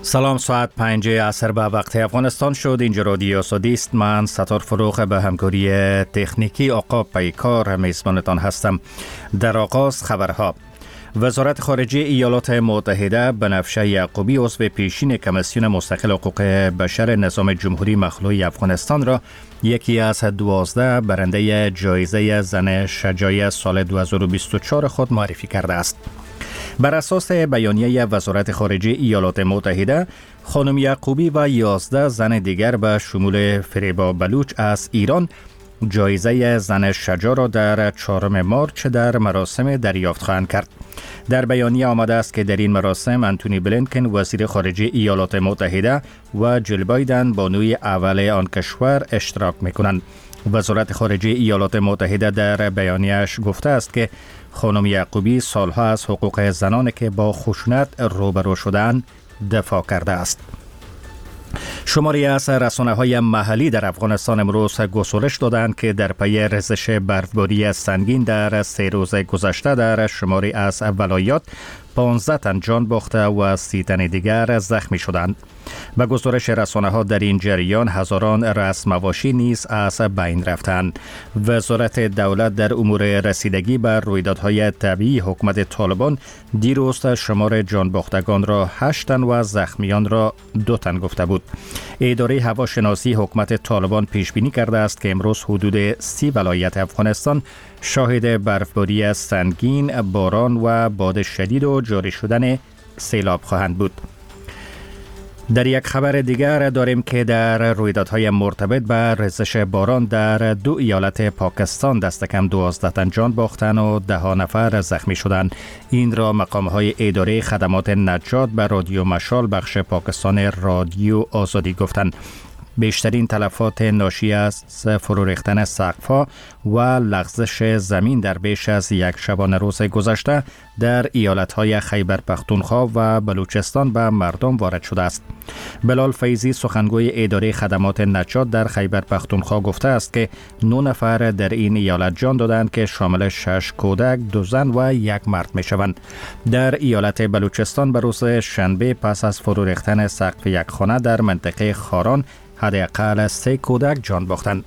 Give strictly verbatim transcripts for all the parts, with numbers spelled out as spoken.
سلام، ساعت پنج عصر به وقت افغانستان شد. اینجا رادیو سودیست. من ستار فروغ به همکاری تکنیکی آقا پیکار میزبانتان هستم. در آغاز خبرها. وزارت خارجه ایالات متحده بنفشه یعقوبی عضو پیشین کمیسیون مستقل حقوق بشر نظام جمهوری مخلوع افغانستان را یکی از دوازده برنده جایزه زن شجاع سال دو هزار و بیست و چهار خود معرفی کرده است. بر اساس بیانیه وزارت خارجه ایالات متحده، خانم یعقوبی و یازده زن دیگر به شمول فریبا بلوچ از ایران جایزه زن شجاع را در چهارم مارچ در مراسم دریافت خواهند کرد. در بیانیه آمده است که در این مراسم انتونی بلینکن وزیر خارجه ایالات متحده و جل بایدن بانوی اول آن کشور اشتراک می‌کنند. وزارت خارجه ایالات متحده در بیانیه‌اش گفته است که خانم یعقوبی سالها از حقوق زنانی که با خشونت روبرو شدند دفاع کرده است. شماری از رسانه‌های محلی در افغانستان امروز گزارش دادند که در پی ریزش برفباری سنگین در سه روز گذشته در شماری از ولایات پانزده تن جان باخته و سی تن دیگر زخمی شدند. به گزارش رسانه‌ها در این جریان هزاران رأس مواشی نیز از بین رفتند. وزارت دولت در امور رسیدگی به رویدادهای طبیعی حکومت طالبان دیروز شمار جان باختگان را هشت تن و زخمیان را دو تن گفته بود. اداره هواشناسی حکومت طالبان پیش بینی کرده است که امروز حدود سی ولایت افغانستان شاهد برفباری سنگین، باران و باد شدید و جاری شدن سیلاب خواهند بود. در یک خبر دیگر داریم که در رویدادهای مرتبط به ریزش باران در دو ایالت پاکستان دست کم دوازده تن جان باختن و ده نفر زخمی شدند. این را مقامهای اداره خدمات نجات به رادیو مشال بخش پاکستان رادیو آزادی گفتند. بیشترین تلفات ناشی از فرو ریختن سقف‌ها و لغزش زمین در بیش از یک شبانه روز گذشته در ایالت‌های خیبر پختونخوا و بلوچستان به مردم وارد شده است. بلال فیضی سخنگوی اداره خدمات نجات در خیبر پختونخوا گفته است که نه نفر در این ایالت جان دادند که شامل شش کودک، دو زن و یک مرد می‌شوند. در ایالت بلوچستان به روز شنبه پس از فرو ریختن سقف یک خانه در منطقه خاران حداقل سه کودک جان باختند.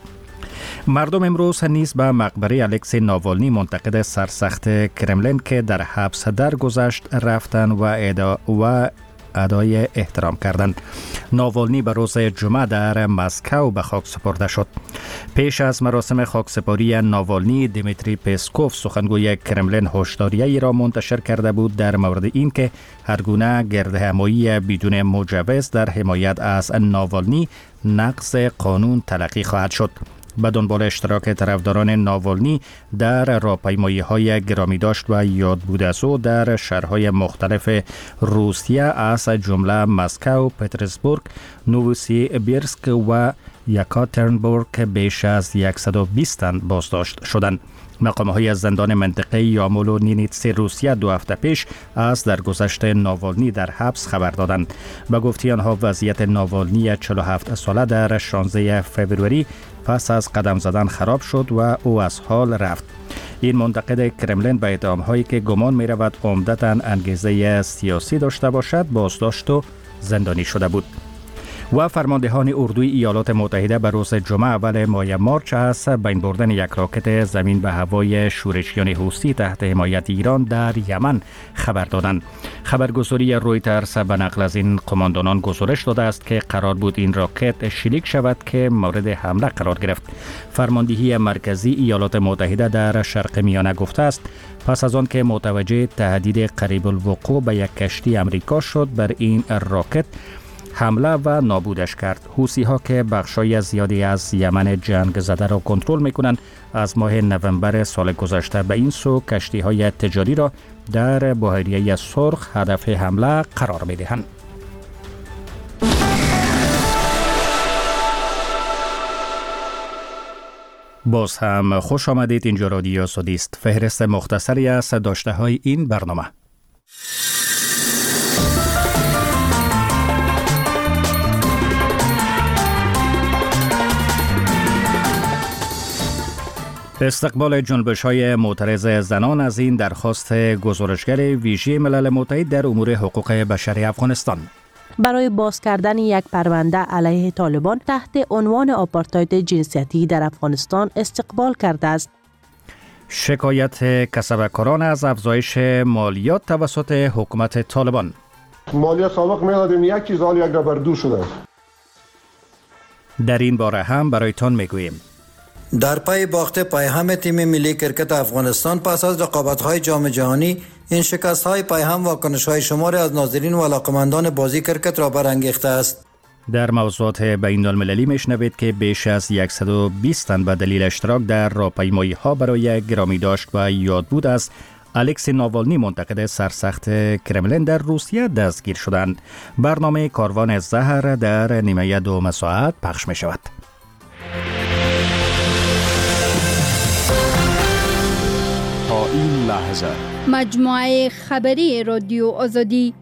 مردم امروز نیز به مقبره الکسی ناوالنی منتقد سرسخت کرملین که در حبس درگذشت رفتند و ادا و ادای احترام کردند. ناوالنی به روز جمعه در مسکو به خاک سپرده شد. پیش از مراسم خاکسپاری ناوالنی، دیمیتری پسکوف سخنگوی کرملین هشداریه‌ای را منتشر کرده بود در مورد اینکه هرگونه گردهمایی بدون مجوز در حمایت از ناوالنی نقض قانون تلقی خواهد شد. به دنبال اشتراک طرفداران ناوالنی در راهپیمایی‌های گرامی داشت و یاد بود از او در شهرهای مختلف روسیه از جمله مسکو، پترزبورگ، نووسیبیرسک و یکاترینبورگ که بیش از صد و بیست تن بازداشت شدند. مقام‌های از زندان منطقه یامول و نینیتسی روسیه دو هفته پیش از درگذشت ناوالنی در حبس خبر دادند. به گفته آنها وضعیت ناوالنی چهل و هفت ساله در شانزده فوریه پس از قدم زدن خراب شد و او از حال رفت. این منتقد کرملین به اتهام‌هایی که گمان می‌رود عمدتاً انگیزه سیاسی داشته باشد بازداشت و زندانی شده بود. و فرماندهان اردوی ایالات متحده به روز جمعه اول ماه مارچ از بین بردن یک راکت زمین به هوای شورشیان حوثی تحت حمایت ایران در یمن خبر دادند. خبرگزاری رویترز به نقل از این قماندانان گزارش داده است که قرار بود این راکت شلیک شود که مورد حمله قرار گرفت. فرماندهی مرکزی ایالات متحده در شرق میانه گفته است پس از آن که متوجه تهدید قریب الوقوع به یک کشتی امریکا شد بر این راکت حمله و نابودش کرد. حوثی ها که بخشای زیادی از یمن جنگ زده را کنترل میکنند از ماه نوامبر سال گذشته به این سو کشتی های تجاری را در بحیره سرخ هدف حمله قرار میدهند. باز هم خوش آمدید. اینجا رادیو سودیست. فهرست مختصری از داشته های این برنامه. استقبال جنبش‌های معترض زنان از این درخواست گزارشگر ویژه ملل متحد در امور حقوق بشر افغانستان. برای باز کردن یک پرونده علیه طالبان تحت عنوان آپارتاید جنسیتی در افغانستان استقبال کرده است. شکایت کسبکاران از افزایش مالیات توسط حکومت طالبان. مالیات سابق می‌دادیم یک چیز، حال یک بر دو شده. در این باره هم برایتان میگوییم. در پی باخت پیهم تیم ملی کرکت افغانستان پس از رقابت‌های جام جهانی، این شکست‌های پیهم واکنش‌های شماری از ناظرین و علاقه‌مندان بازی کرکت را برانگیخته است. در موضوعات بین المللی میشنوید که بیش از صد و بیست تن به دلیل اشتراک در راهپیمایی‌ها برای گرامی داشت و یادبود از الکسی ناوالنی منتقد سرسخت کرملین در روسیه دستگیر شدند. برنامه کاروان زهر در نیمه دوم ساعت پخش می شود. تا این لحظه مجموعه خبری رادیو آزادی.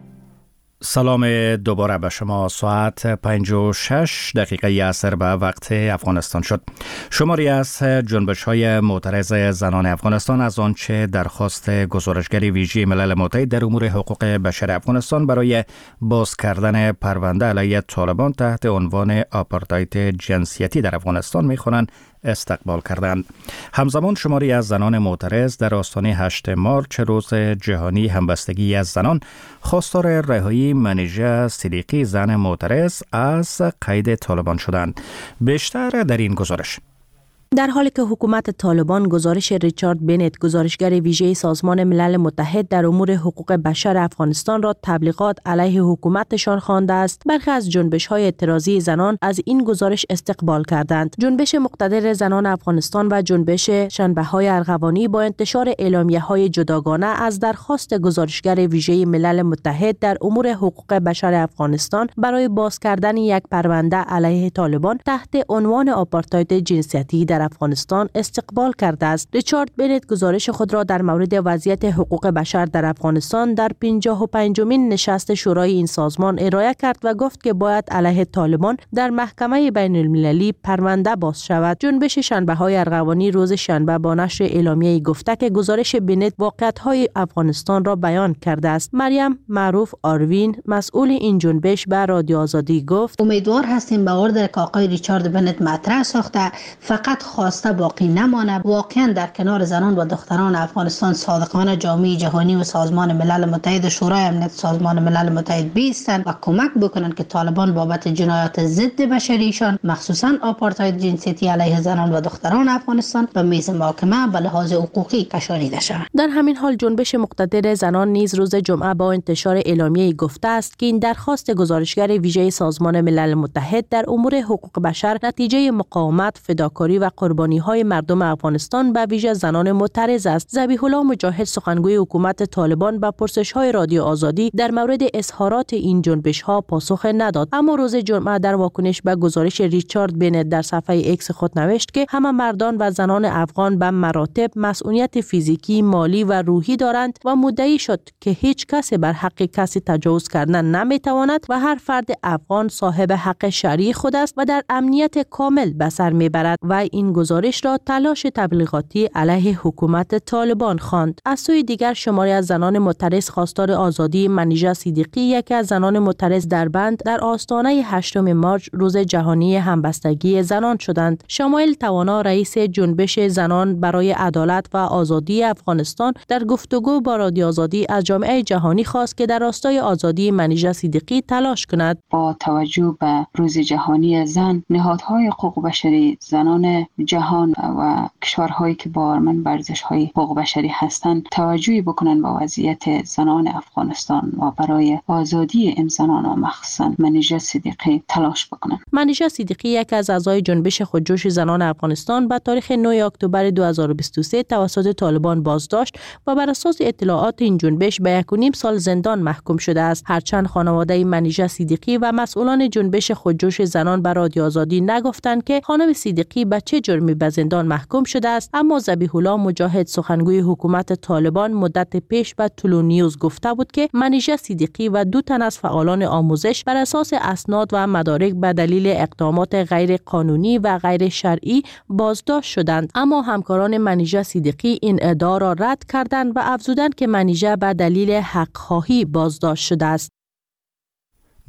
سلام دوباره به شما. ساعت پنج و شش دقیقه عصر به وقت افغانستان شد. شماری از جنبش های معترض زنان افغانستان از آنچه درخواست گزارشگر ویژه ملل متحد در امور حقوق بشر افغانستان برای باز کردن پرونده علیه طالبان تحت عنوان آپارتاید جنسیتی در افغانستان می‌خوانند استقبال کردند. همزمان شماری از زنان معترض در آستانه هشتم مارچ روز جهانی همبستگی از زنان خواستار رهایی منیژه صدیقی زن معترض از قید طالبان شدند. بیشتر در این گزارش. در حالی که حکومت طالبان گزارش ریچارد بنت، گزارشگر ویژه سازمان ملل متحد در امور حقوق بشر افغانستان را تبلیغات علیه حکومتشان خوانده است، برخی از جنبش‌های اعتراضی زنان از این گزارش استقبال کردند. جنبش مقتدر زنان افغانستان و جنبش شنبه‌های ارغوانی با انتشار اعلامیه‌های جداگانه از درخواست گزارشگر ویژه ملل متحد در امور حقوق بشر افغانستان برای باز کردن یک پرونده علیه طالبان تحت عنوان آپارتاید جنسیتی در افغانستان استقبال کرده است. ریچارد بنت گزارش خود را در مورد وضعیت حقوق بشر در افغانستان در پنجاه و پنجمین نشست شورای این سازمان ارائه کرد و گفت که باید علیه طالبان در محکمه بین المللی پرونده باز شود. جنبش شنبه‌های ارغوانی روز شنبه با نشر اعلامیه‌ای گفته که گزارش بنت واقعیت‌های افغانستان را بیان کرده است. مریم معروف آروین، مسئول این جنبش، به رادیو آزادی گفت: امیدوار هستیم به اوردر که آقای ریچارد بنت مطرح ساخته فقط خواسته باقی نمانه، واقعا در کنار زنان و دختران افغانستان صادقانه جامعه جهانی و سازمان ملل متحد و شورای امنیت سازمان ملل متحد بیستند و کمک بکنند که طالبان بابت جنایات ضد بشریشان مخصوصا آپارتاید جنسیتی علیه زنان و دختران افغانستان به میز محاکمه به لحاظ حقوقی کشانیده شوند. در همین حال جنبش مقتدر زنان نیز روز جمعه با انتشار اعلامیه‌ای گفته است که این درخواست گزارشگر ویژه سازمان ملل متحد در امور حقوق بشر نتیجه مقاومت، فداکاری و قربانی‌های مردم افغانستان به ویژه زنان معترض است. ذبیح الله مجاهد، سخنگوی حکومت طالبان، به پرسش‌های رادیو آزادی در مورد اظهارات این جنبش‌ها پاسخ نداد، اما روز جمعه در واکنش به گزارش ریچارد بنت در صفحه ایکس خود نوشت که همه مردان و زنان افغان به مراتب مسئولیت فیزیکی، مالی و روحی دارند و مدعی شد که هیچ کسی بر حق کسی تجاوز کردن نمی‌تواند و هر فرد افغان صاحب حق شرعی خود است و در امنیت کامل به سر می‌برد و این گزارش را تلاش تبلیغاتی علیه حکومت طالبان خواند. از سوی دیگر شماری از زنان معترض خواستار آزادی منیژه صدیقی، یکی از زنان معترض در بند، در آستانه هشتم مارچ روز جهانی همبستگی زنان شدند. شمایل توانا، رئیس جنبش زنان برای عدالت و آزادی افغانستان، در گفتگو با رادیو آزادی از جامعه جهانی خواست که در راستای آزادی منیژه صدیقی تلاش کند. با توجه به روز جهانی زن، نهادهای حقوق بشری زنان جهان و کشورهایی که باورمند بر ارزش‌های حقوق بشری هستند توجهی بکنن با وضعیت زنان افغانستان و برای آزادی این زنان و مخصوصا منیژه صدیقی تلاش بکنن. منیژه صدیقی، یک از اعضای جنبش خودجوش زنان افغانستان، به تاریخ نه اکتبر دو هزار و بیست و سه توسط طالبان بازداشت و بر اساس اطلاعات این جنبش به یک و نیم سال زندان محکوم شده است. هرچند خانواده منیژه صدیقی و مسئولان جنبش خودجوش زنان به رادیو آزادی نگفتند که خانم صدیقی به چه جرمی به زندان محکوم شده است، اما ذبیح الله مجاهد، سخنگوی حکومت طالبان، مدت پیش به طلوع نیوز گفته بود که منیژه صدیقی و دو تن از فعالان آموزش بر اساس اسناد و مدارک به دلیل اقدامات غیر قانونی و غیر شرعی بازداشت شدند، اما همکاران منیژه صدیقی این ادعا را رد کردند و افزودند که منیژه به دلیل حق‌خواهی بازداشت شده است.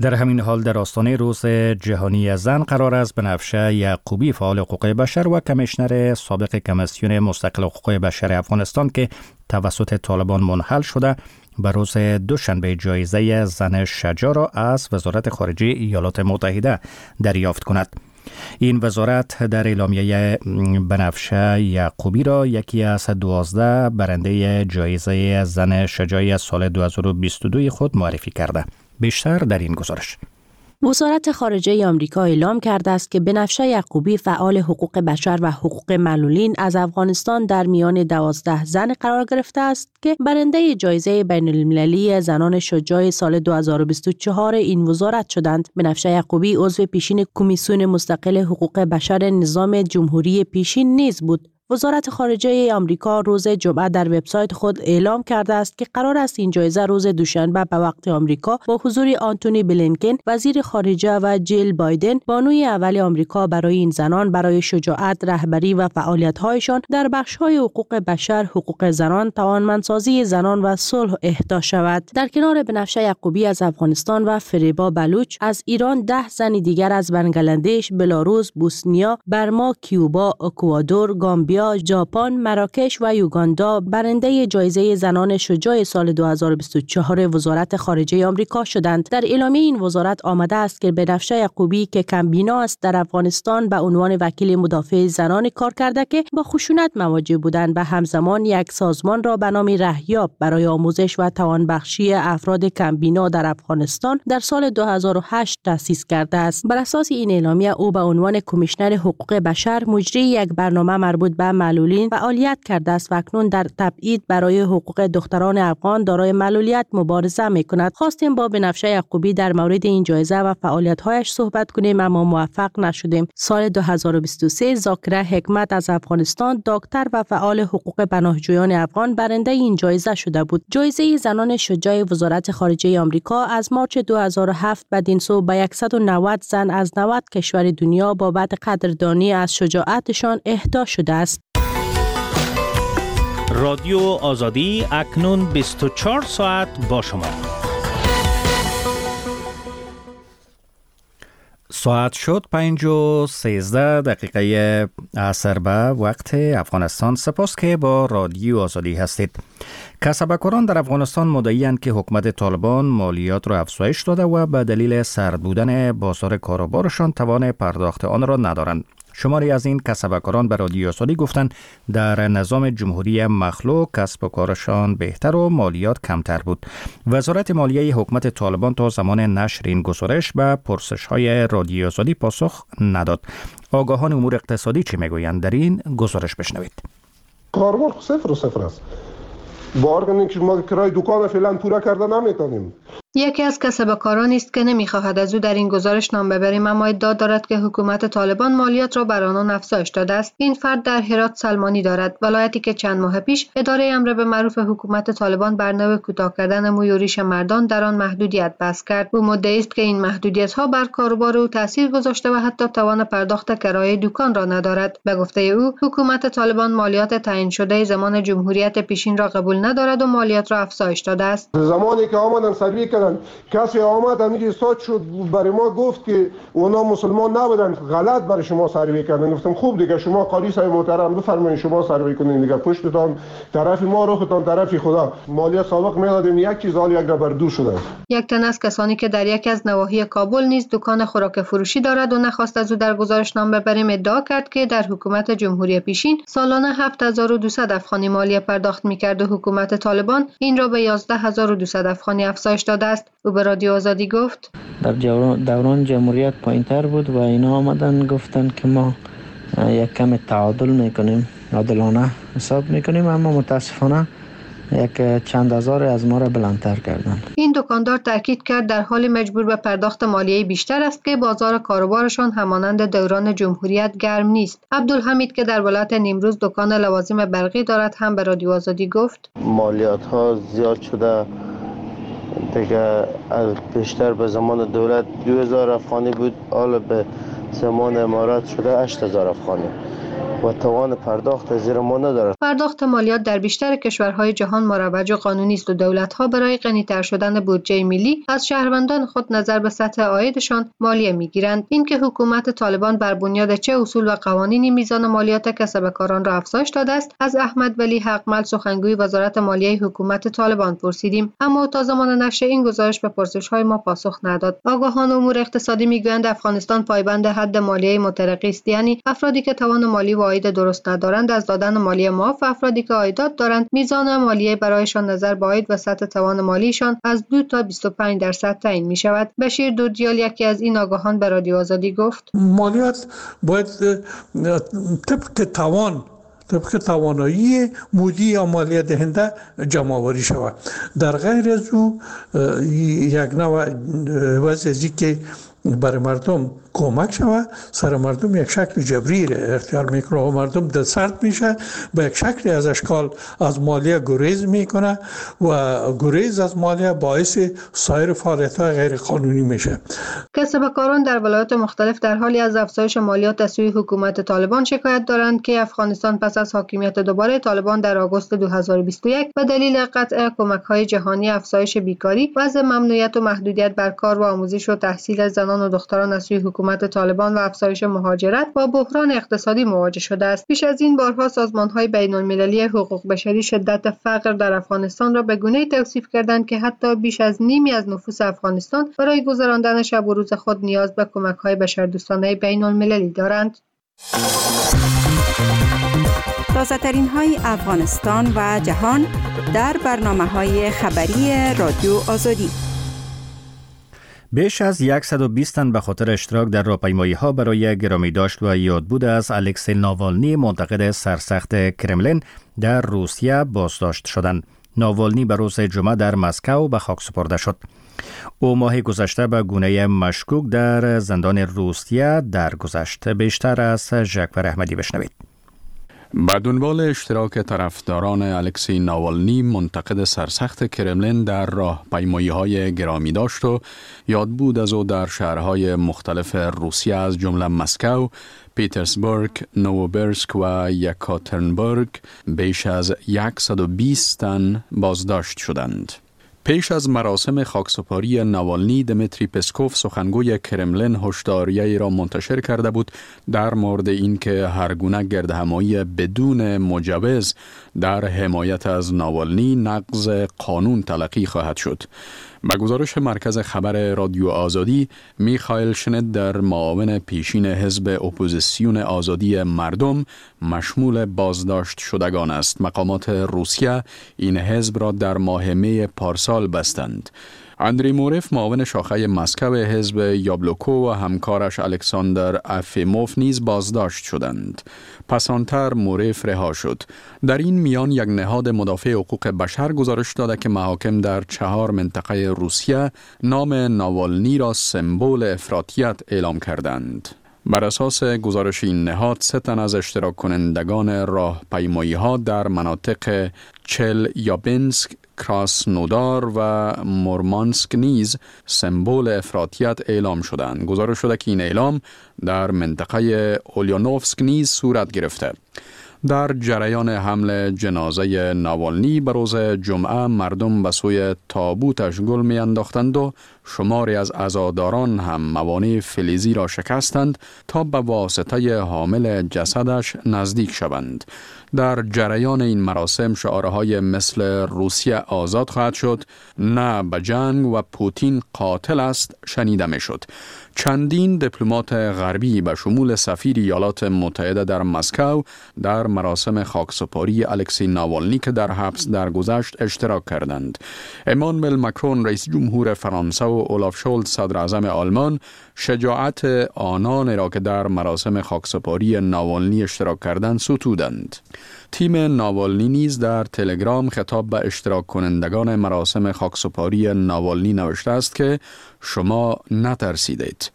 در همین حال در آستانه روز جهانی زن قرار است بنفشه یعقوبی فعال حقوق بشر و کمیشنر سابق کمیسیون مستقل حقوق بشر افغانستان که توسط طالبان منحل شده به روز دوشنبه جایزه زن شجاع را از وزارت خارجه ایالات متحده دریافت کند. این وزارت در اعلامیه بنفشه یعقوبی را یکی از دوازده برنده جایزه زن شجاع سال دو هزار و بیست و دو خود معرفی کرده. بیشتر در این گزارش. وزارت خارجه آمریکا اعلام کرده است که بنفشه یعقوبی فعال حقوق بشر و حقوق معلولین از افغانستان در میان دوازده زن قرار گرفته است که برنده جایزه بین المللی زنان شجاع سال دو هزار و بیست و چهار این وزارت شدند. بنفشه یعقوبی عضو پیشین کمیسیون مستقل حقوق بشر نظام جمهوری پیشین نیز بود. وزارت خارجه آمریکا روز جمعه در وبسایت خود اعلام کرده است که قرار است این جایزه روز دوشنبه به وقت آمریکا با حضور آنتونی بلینکن وزیر خارجه و جیل بایدن بانوی اول آمریکا برای این زنان برای شجاعت، رهبری و فعالیت‌هایشان در بخش‌های حقوق بشر، حقوق زنان، توانمندسازی زنان و صلح اهدا شود. در کنار بنفشه یعقوبی از افغانستان و فریبا بلوچ از ایران، ده زن دیگر از بنگلادش، بلاروس، بوسنیا، برما، کیوبا، اکوادور، گامبیا، ژاپن، مراکش و یوگاندا برنده جایزه زنان شجاع سال دو هزار و بیست و چهار وزارت خارجه آمریکا شدند. در اعلامیه این وزارت آمده است که بنفشه یعقوبی که کمبینا است در افغانستان به عنوان وکیل مدافع زنان کار کرده که با خشونت مواجه بودند و همزمان یک سازمان را به نام رهیاب برای آموزش و توانبخشی افراد کمبینا در افغانستان در سال دو هزار و هشت تأسیس کرده است. بر اساس این اعلامیه او به عنوان کمیشنر حقوق بشر مجری یک برنامه مربوط به معلولین فعالیت کرده است و اکنون در تبعید برای حقوق دختران افغان دارای معلولیت مبارزه می‌کند. خواستیم با بنفشه یعقوبی در مورد این جایزه و فعالیت‌هایش صحبت کنیم اما موفق نشدیم. سال دو هزار و بیست و سه ذاکره حکمت از افغانستان، دکتر و فعال حقوق پناهجویان افغان برنده این جایزه شده بود. جایزه زنان شجاع وزارت خارجه آمریکا از مارچ دو هزار و هفت بدین سو به صد و نود زن از نود کشور دنیا بابت قدردانی از شجاعتشان اهدا شده است. رادیو آزادی اکنون بیست و چهار ساعت با شما. ساعت شد پنج و سیزده دقیقه عصر به وقت افغانستان. سپاس که با رادیو آزادی هستید. کسبکاران در افغانستان مدعی‌اند که حکومت طالبان مالیات را افزایش داده و به دلیل سرد بودن بازار کاروبارشان توان پرداخت آن را ندارند. شماری از این کسبکاران به رادیو آزادی گفتند در نظام جمهوری مخلوق کسب و کارشان بهتر و مالیات کمتر بود. وزارت مالیه حکومت طالبان تا زمان نشر این گزارش به پرسش‌های رادیو آزادی پاسخ نداد. آگاهان امور اقتصادی چی میگویند؟ در این گزارش بشنوید. کاربار صفر و صفر است. با ارگانی که ما کرای دکان فعلا پورا کرده نمیتونیم. یکی از کسبکارانی است که نمیخواهد از او در این گزارش نام ببریم، اما ادعا دارد که حکومت طالبان مالیات را بر آنان افزایش داده است. این فرد در هرات سلمانی دارد، ولایتی که چند ماه پیش اداره امر به معروف حکومت طالبان بر نوع کوتاه کردن موی و ریش مردان در آن محدودیت بس کرد. او مدعی است که این محدودیت ها بر کاروبار او تاثیر گذاشته و حتی توان پرداخت کرایه دکان را ندارد. به گفته او، حکومت طالبان مالیات تعیین شده زمان جمهوریت پیشین را قبول ندارد و مالیات را افزایش داده است. زمانی که آمدن سروی کردن، کسی آمد همین استاد شد برای ما گفت که اونا مسلمان نبودن، غلط برای شما سروی کردن. گفتم خوب دیگه شما قاضی صاحب محترم بفرمایید شما سروی کنین دیگه، پشتتان طرف ما روختان طرف خدا. مالیات سابق میدادیم یک چیز حال یک را بر دو شده. یک تن از کسانی که در یکی از نواحی کابل نیز دکان خوراک فروشی دارد و نخواست از او در گزارش نام ببریم ادعا کرد که در حکومت جمهوری پیشین سالانه هفت هزار و دویست افغانی مالیه پرداخت می‌کرد و حکومت طالبان این را به یازده هزار و دویست افغانی افزایش داده است. او به رادیو آزادی گفت در دوران جمهوریت پایین‌تر بود و اینا آمدن گفتن که ما یک کم تعادل میکنیم، عادلانه حساب میکنیم، اما متاسفانه یک چند هزار از ما را بلندتر کردن. این دکاندار تاکید کرد در حال مجبور به پرداخت مالیه بیشتر است که بازار کاروبارشان همانند دوران جمهوریت گرم نیست. عبدالحمید که در ولایت نیمروز دکان لوازم برقی دارد هم به رادیو آزادی گفت مالیات ها زیاد شده دیگه، بیشتر به زمان دولت دو هزار افغانی بود، حالا به زمان امارات شده هشت هزار افغانی. و توان پرداخت زیر ما ندارد. پرداخت مالیات در بیشتر کشورهای جهان مروج و قانونی است و دولت‌ها برای غنی‌تر شدن بودجه ملی از شهروندان خود نظر به سطح عایدشان مالیه می‌گیرند. اینکه حکومت طالبان بر بنیاد چه اصول و قوانینی میزان مالیات کسب کاران را افزایش داده است، از احمد ولی حقمل سخنگوی وزارت مالیه حکومت طالبان پرسیدیم، اما تا زمان نشر این گزارش به پرسش‌های ما پاسخ نداد. آگاهان امور اقتصادی می‌گویند افغانستان پایبند حد مالیه مترقی است، یعنی افرادی که توان مالی و عاید درست ندارند از دادن مالیه معاف و افرادی که عایدات دارند میزان مالیه برایشان نظر به عاید و سطح توان مالیشان از دو تا بیست و پنج درصد تعیین می شود. بشیر دودیال یکی از این آگاهان به رادیو آزادی گفت مالیات باید طبق توان طبق توانایی مودی یا مالیه دهنده جمع آوری شود. در غیر از او یک نوع وضعی که برای مردم کمک شود، سر مردم یک شکل جبری را اختیار میکنه و مردم دلسرد میشه، به یک شکلی از اشکال از مالیه گریز میکنه و گریز از مالیه باعث سایر فعالیت‌های غیر قانونی میشه. کسب کاران در ولایات مختلف در حالی از افزایش مالیات از سوی حکومت طالبان شکایت دارند که افغانستان پس از حاکمیت دوباره طالبان در آگوست دو هزار و بیست و یک به دلیل قطع کمک‌های جهانی، افزایش بیکاری، وضع ممنوعیت و محدودیت بر کار و آموزش و تحصیل زنان و دختران از سوی حکومت طالبان و افزایش مهاجرت با بحران اقتصادی مواجه شده است. پیش از این بارها سازمان‌های بین‌المللی حقوق بشری شدت فقر در افغانستان را به گونه‌ای توصیف کردند که حتی بیش از نیمی از نفوس افغانستان برای گذراندن شب و روز خود نیاز به کمک‌های بشردوستانه بین‌المللی دارند. تازه‌ترین های افغانستان و جهان در برنامه‌های خبری رادیو آزادی. بیش از صد و بیست تن به خاطر اشتراک در راهپیمایی‌ها برای گرامی داشت و یادبود از الکسی ناوالنی منتقد سرسخت کرملین در روسیه بازداشت شدند. ناوالنی به روز جمعه در مسکو به خاک سپرده شد. او ماه گذشته به گونه مشکوک در زندان روسیه درگذشت. بیشتر از ژکور احمدی بشنوید. به دنبال اشتراک طرفداران الکسی ناوالنی منتقد سرسخت کرملین در راهپیمایی‌های گرامی داشت و یادبود از او در شهرهای مختلف روسیه از جمله مسکو، پیترزبورگ، نووبرسک و یکاترینبورگ بیش از صد و بیست تن بازداشت شدند. پیش از مراسم خاکسپاری ناوالنی، دمیتری پسکوف سخنگوی کرملین هشداریه‌ای را منتشر کرده بود در مورد اینکه هرگونه گردهمایی بدون مجوز در حمایت از ناوالنی نقض قانون تلقی خواهد شد. به گزارش مرکز خبر رادیو آزادی، میخائیل شنیدر، معاون پیشین حزب اپوزیسیون آزادی مردم، مشمول بازداشت شدگان است. مقامات روسیه این حزب را در ماه می پارسال بستند. اندری مورف، معاون شاخه مسکو حزب یابلوکو و همکارش الکساندر افیموف نیز بازداشت شدند. پسانتر مورف رها شد. در این میان یک نهاد مدافع حقوق بشر گزارش داده که محاکم در چهار منطقه روسیه نام ناوالنی را سمبل افراطیت اعلام کردند. بر اساس گزارش این نهاد، سه تن از اشتراک کنندگان راهپیمایی‌ها در مناطق چلیابینسک، کراسنودار و مورمانسک نیز سمبل افراطیت اعلام شدند. گزارش شده که این اعلام در منطقه اولیانوفسک نیز صورت گرفته. در جریان حمل جنازه ناوالنی به روز جمعه، مردم به سوی تابوتش گل می انداختند و شماری از عزاداران هم موانع فلزی را شکستند تا به واسطه حامل جسدش نزدیک شوند. در جریان این مراسم شعارهای مثل روسیه آزاد خواهد شد، نه به جنگ و پوتین قاتل است شنیده می شد. چندین دیپلمات غربی به شمول سفیر ایالات متحده در مسکو در مراسم خاکسپاری الکسی ناوالنی که در حبس درگذشت اشتراک کردند. امانوئل ماکرون رئیس جمهور فرانسه و اولاف شولز صدر اعظم آلمان شجاعت آنان را که در مراسم خاکسپاری ناوالنی اشتراک کردند ستودند. تیم ناوالنی نیز در تلگرام خطاب به اشتراک کنندگان مراسم خاکسپاری ناوالنی نوشته است که شما نترسیدید.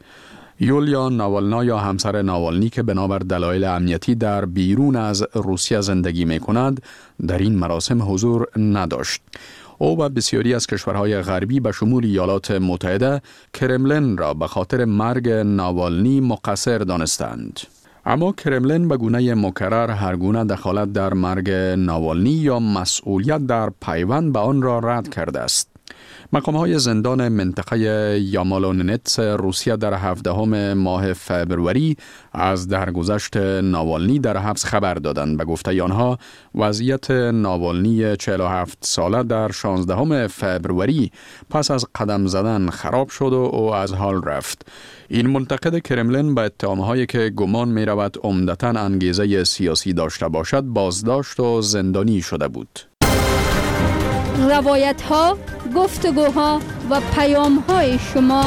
یولیا ناوالنایا، همسر ناوالنی که بنابر دلایل امنیتی در بیرون از روسیه زندگی می کند، در این مراسم حضور نداشت. او و بسیاری از کشورهای غربی به شمول ایالات متحده کرملین را به خاطر مرگ ناوالنی مقصر دانستند. اما کرملین به گونه مکرر هر گونه دخالت در مرگ ناوالنی یا مسئولیت در پیوند به آن را رد کرده است. مقام‌های زندان منطقه یامالوننتس روسیه در هفدهم ماه فبروری از درگذشت ناوالنی در حبس خبر دادند. به گفته آنها وضعیت ناوالنی چهل و هفت ساله در شانزدهم فبروری پس از قدم زدن خراب شد و او از حال رفت. این منتقد کرملین به اتهام‌هایی که گمان می‌رود عمدتاً انگیزه سیاسی داشته باشد بازداشت و زندانی شده بود. روایت ها، گفتگوها و پیام های شما.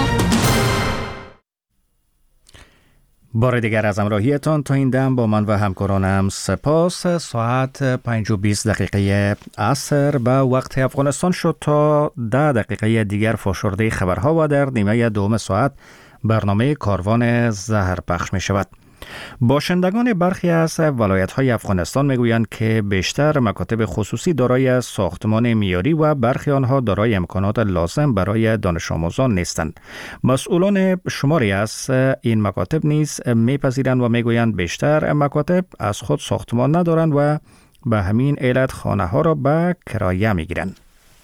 بار دیگر از همراهیتان تا این دم با من و همکارانم سپاس. ساعت پنج و بیست دقیقه عصر به وقت افغانستان شد. تا ده دقیقه دیگر فشرده خبرها و در نیمه دوم ساعت برنامه کاروان زهر پخش می شود. باشندگان برخی از ولایت‌های افغانستان میگویند که بیشتر مکاتب خصوصی دارای ساختمان معیاری و برخی آنها دارای امکانات لازم برای دانش آموزان نیستند. مسئولان شماری از این مکاتب نیز میپذیرند و میگویند بیشتر مکاتب از خود ساختمان ندارند و به همین علت خانه‌ها را به کرایه میگیرند.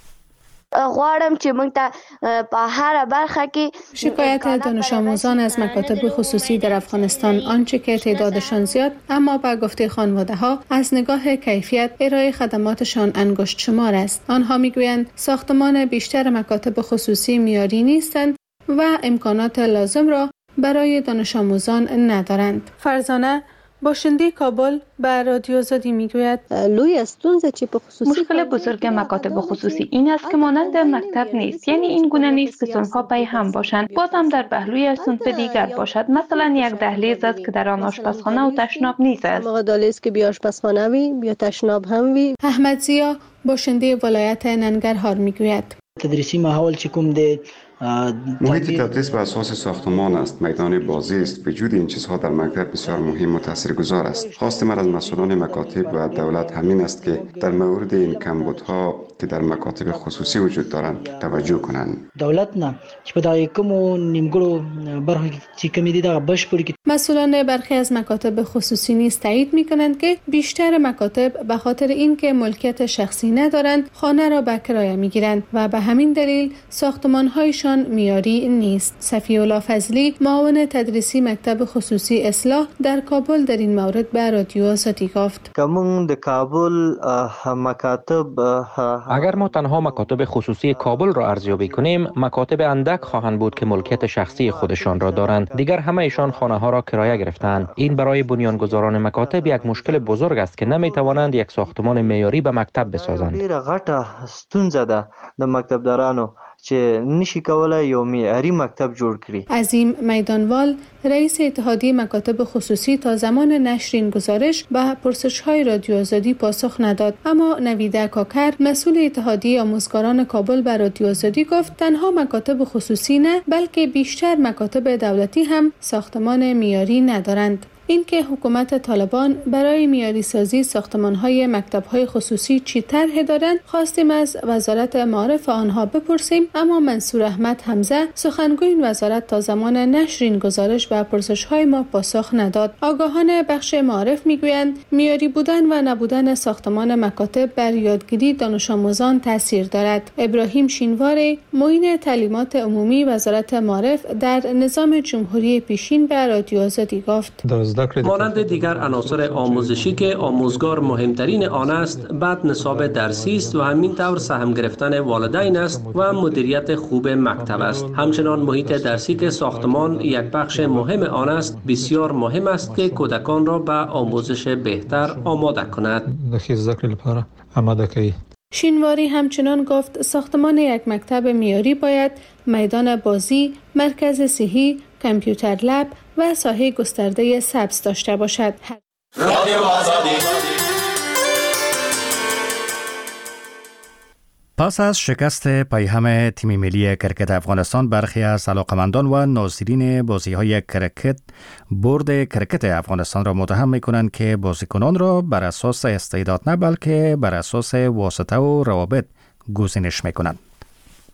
غواړم چې موږ ته په هر برخه کې شکایت دانش آموزان از مکاتب خصوصی در افغانستان آنچه که تعدادشان زیاد اما به گفته خانواده ها از نگاه کیفیت ارائه خدماتشان انگشت شمار است. آنها میگویند ساختمان بیشتر مکاتب خصوصی معیاری نیستند و امکانات لازم را برای دانش آموزان ندارند. فرزانه باشنده کابل به رادیو آزادی میگوید لوی استونزه چی به خصوصی مشکل بزرگ مکاتب خصوصی این است که مانند مکتب نیست، یعنی این گونه نیست که صنف‌ها پای هم باشند، باز هم در پهلوی صنف دیگر باشد. مثلا یک دهلیز است که در آن آشپزخانه و تشناب نیست است. موقع دهلیز که بیا آشپزخانه وی بیا تشناب هم وی. احمد زیا باشنده ولایت ننگرهار میگوید تدریسی ماحول چی کوم ده محیط تدریس بر اساس ساختمان است، میدان بازی است. وجود این چیزها در مکتب بسیار مهم و تاثیرگذار است. خواست من از مسئولان مکاتب و دولت همین است که در مورد این کمبودها که در مکاتب خصوصی وجود دارند توجه کنند. دولت نه چې په دای کوم نیمګړو برخه چې کمی دي دا بشپړ کی. مسئولان برخی از مکاتب خصوصی نیز تایید می‌کنند که بیشتر مکاتب به خاطر اینکه ملکیت شخصی ندارند خانه را به کرایه می‌گیرند و به همین دلیل ساختمان‌هایشان معیاری نیست. صفی الله فضلی معاون تدریسی مکتب خصوصی اصلاح در کابل در این مورد به رادیو آزادی گفت کمون در کابل مکاتب اگر ما تنها مکاتب خصوصی کابل را ارزیابی کنیم مکاتب اندک خواهند بود که ملکیت شخصی خودشان را دارند. دیگر همه ایشان خانه ها را کرایه گرفتند. این برای بنیانگذاران مکاتب یک مشکل بزرگ است که نمی توانند یک ساختمان معیاری به مکتب بسازند. ډیره غټه ستونزه ده د مکتبدارانو چې نشي کولای یو معیاري مکتب جوړ کړي. عظیم میدانوال رئیس اتحادیه مکاتب خصوصی تا زمان نشر این گزارش به پرسش‌های رادیو آزادی پاسخ نداد، اما نویده کاکر مسئول اتحادیه آموزگاران کابل به رادیو آزادی گفت تنها مکاتب خصوصی نه بلکه بیشتر مکاتب دولتی هم ساختمان معیاری ندارند. اینکه حکومت طالبان برای معیاری سازی ساختمان‌های مکتب‌های خصوصی چی طرح دارند خواستیم از وزارت معارف آنها بپرسیم، اما منصور احمد حمزه سخنگوی این وزارت تا زمان نشر این گزارش به پرسش‌های ما پاسخ نداد. آگاهان بخش معارف میگویند معیاری بودن و نبودن ساختمان مکاتب بر یادگیری دانش آموزان تاثیر دارد. ابراهیم شینوار معین تعلیمات عمومی وزارت معارف در نظام جمهوری پیشین به رادیو آزادی گفت مانند دیگر عناصر آموزشی که آموزگار مهمترین آن است، بعد نصاب درسی است و همین طور سهم گرفتن والدین است و مدیریت خوب مکتب است. همچنان محیط درسی که ساختمان یک بخش مهم آن است، بسیار مهم است که کودکان را به آموزش بهتر آماده کند. شینواری همچنان گفت ساختمان یک مکتب معیاری باید میدان بازی، مرکز صحی، کامپیوتر لب و ساحه گسترده سبز داشته باشد. پس از شکست پیهم تیم ملی کرکت افغانستان برخی از علاقمندان و ناظرین بازی‌های کرکت بورد کرکت افغانستان را متهم می‌کنند که بازیکنان را بر اساس استعداد نه بلکه بر اساس واسطه و روابط گزینش می‌کنند.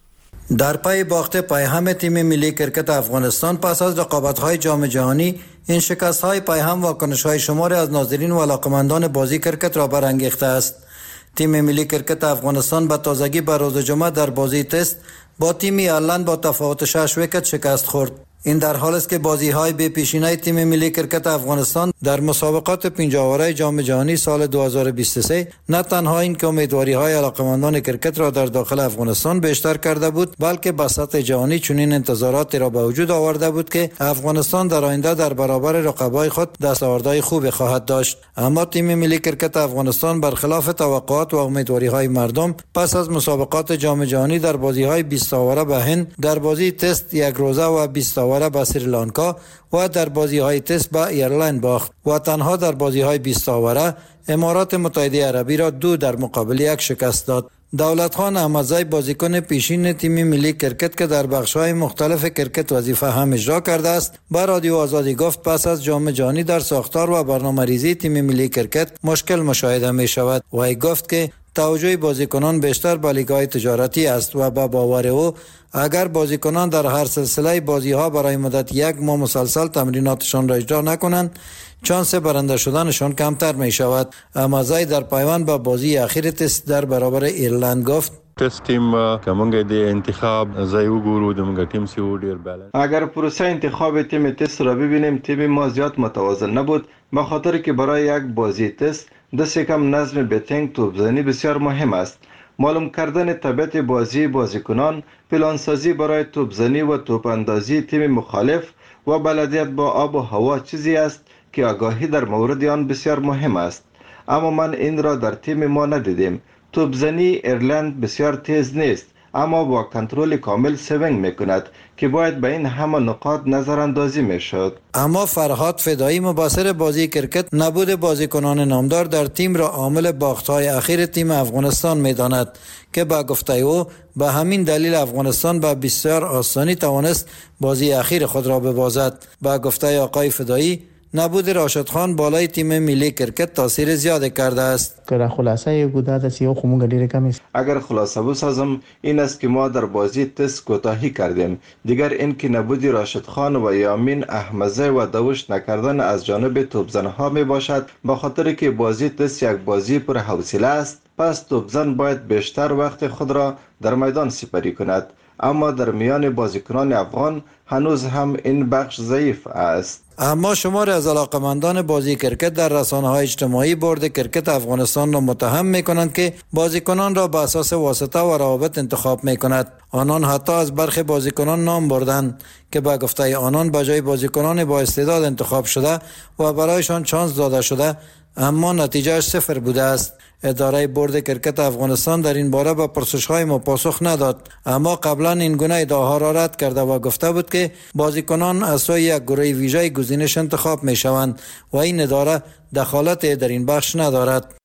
در پی باخت پیهم تیم ملی کرکت افغانستان پس از رقابت‌های جام جهانی، این شکست‌های پیهم واکنش‌های شماری از ناظرین و علاقه‌مندان بازی کرکت را برانگیخته است. تیم ملی کرکت افغانستان به تازگی به روز جمعه در بازی تست با تیم ایرلند با تفاوت شش ویکت شکست خورد. این در حال است که بازی‌های بی پیشینه تیم ملی کرکت افغانستان در مسابقات پنج آوره جام جهانی سال دو هزار و بیست و سه نه تنها این که امیدواری‌های علاقه‌مندان کرکت را در داخل افغانستان بیشتر کرده بود، بلکه به سطح جهانی چنین انتظاراتی را به وجود آورده بود که افغانستان در آینده در برابر رقبای خود دستاوردهای خوبی خواهد داشت. اما تیم ملی کرکت افغانستان برخلاف توقعات و امیدواری‌های مردم پس از مسابقات جام جهانی در بازی‌های بیست آوره به هند، در بازی تست یک روزه و بیست آوره به سریلانکا و در بازی‌های تست به ایرلند باخت و تنها در بازی‌های بیست آوره امارات متحده عربی را دو در مقابل یک شکست داد. دولت خان احمدزی بازیکن پیشین تیم ملی کرکت که در بخش‌های مختلف کرکت وظیفه هم اجرا کرده است، با رادیو آزادی گفت پس از جام جهانی در ساختار و برنامه‌ریزی تیم ملی کرکت مشکل مشاهده می‌شود و ای گفت که توجه بازیکنان بیشتر به لیگ‌های تجارتی است و با باور او اگر بازیکنان در هر سلسله بازی‌ها برای مدت یک ماه مسلسل تمریناتشان را اجرا نکنند، شانس برنده شدنشان کمتر می شود. اما زای در پیوند با بازی اخیر تست در برابر ایرلند گفت تست تیم که مونږ د انتخاب ځای وګورو د مونږ ټیم سی ډیر بالانس. اگر پروسه انتخاب تیم تست را ببینیم، تیم ما زیاد متوازن نبود، به خاطر که برای یک بازی تست دست کم نظم بتنگ توپزنی بسیار مهم است. معلوم کردن طبیعت بازی بازیکنان، پلانسازی برای توپزنی و توپ اندازی تیم مخالف و بلدیت با آب و هوا چیزی است که آگاهی در مورد آن بسیار مهم است. اما من این را در تیم ما ندیدیم. توپزنی ایرلند بسیار تیز نیست، اما با کنترل کامل سوینگ میکند که باید به این همه نقاط نظر اندازی میشد. اما فرهاد فدایی مبصر بازی کرکت نبود بازیکنان نامدار در تیم را عامل باخت‌های اخیر تیم افغانستان میداند که با گفته او به همین دلیل افغانستان به بسیار آسانی توانست بازی اخیر خود را ببازد. با گفته آقای فدایی نبود راشد خان بالای تیم ملی کرکت تاثیر زیاد کرده است. که خلاصه گوداد سیو خمون گلیره کمی است. اگر خلاصه بسازم این است که ما در بازی تست کوتاهی کردیم. دیگر این که نبود راشد خان و یامین احمدزی و دوش نکردن از جانب توپزنها می باشد، به خاطر که بازی تست یک بازی پر حوصله است. پس توپزن باید بیشتر وقت خود را در میدان سپری کند. اما در میان بازیکنان افغان هنوز هم این بخش ضعیف است. اما شمار از علاقمندان بازی کرکت در رسانه‌های اجتماعی بورد کرکت افغانستان را متهم می‌کنند که بازیکنان را بر اساس واسطه و روابط انتخاب می‌کند. آنان حتی از برخی بازیکنان نام بردند که به گفته آنان به جای بازیکنان با استعداد انتخاب شده و برایشان چانس داده شده، اما نتیجهش صفر بوده است. اداره بورد کرکت افغانستان در این باره به پرسش‌های ما پاسخ نداد، اما قبلا این گونه ادعاها را رد کرده و گفته بود که بازیکنان از سوی یک گروه ویژه گزینش انتخاب می‌شوند و این اداره دخالت در این بخش ندارد.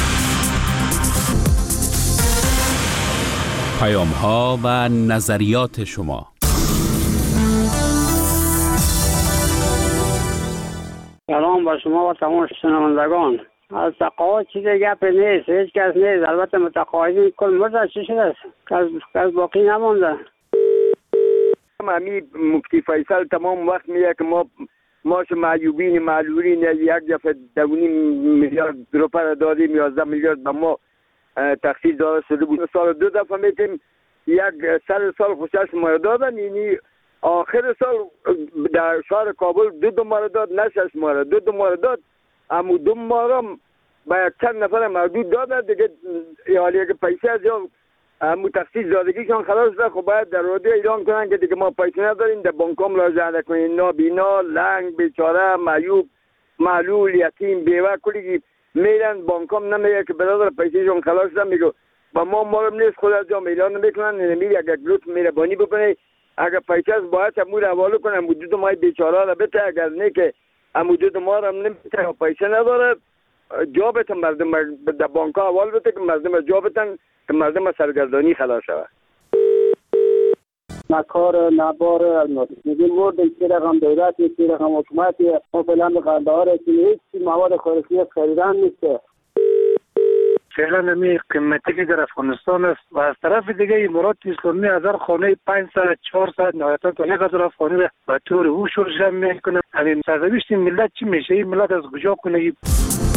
پیام‌ها و نظریات شما. سلام با شما و تمام شنوندگان. از تقاعد چیز گپ نیست، هیچ کس نیست. البته متقاعدین کل مرد چی شده است؟ کس کس باقی نمانده. امی مفتی فیصل تمام وقت میگه که ما ما معیوبین معلولین یک دفعه دوونی میلیارد روپه دادیم، یازده میلیارد به ما تخصیص داده شده بود. سال دو دفعه میتیم یک سر سال خوشش ما دادن، یعنی آخر سال در شهر کابل دو دو ماه داد، نه شش ماه، دو دو ماه داد. اما دو ماه با یک چند نفر محدود داده دیگه، حالی که پیسه از یا امو تخصیص دادگیشان خلاص ده. خب باید در رادیو اعلام کنن که دیگه ما پیسه نداریم، در بانکام مراجعه نکنین. نابینا، لنگ، بیچاره، معیوب، معلول، یتیم، بیوه کلی میرن بانکام نمیگه که برادر پیسهشون خلاص ده. میگه با ما مارم نیست، خود از جام اعلان نمیکنن. نمیگه اگر گروت میره بانی بکنه، اگر پیسه از باید امور حواله کنه، مدود مای بیچاره را بته. اگر نه که مدود ما را نمیته و پیسه نداره، جا بتن مردم در بانک ها حوال بده که مردم جا بتن که مردم سرگردانی خلاص شود. نکار نبار الماسی میگیم بردن چی رقم دولتی، چی رقم حکومتی، ما فلان به قرده ها رسیم، هیچ مواد خوراکی خریدن نیسته. فعلا نمی قیمتی که در افغانستان است و از طرف دیگه امارات اسلامی هزار خانه پانصد چهارصد نهایتا تا یک هزار خانه به طور او شرش میکنه. همین سرنوشت ملت چی میشه؟ این ملت از کجا کنه؟